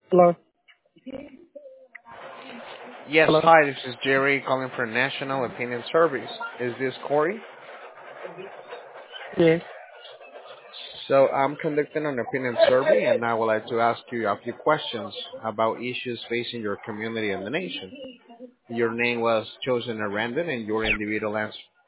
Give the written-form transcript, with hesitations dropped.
Hello. Yes, Hello. hi, this is Jerry calling for National Opinion Service. Is this Corey? Yes. So I'm conducting an opinion survey and I would like to ask you a few questions about issues facing your community and the nation. Your name was chosen at random and your individual answer.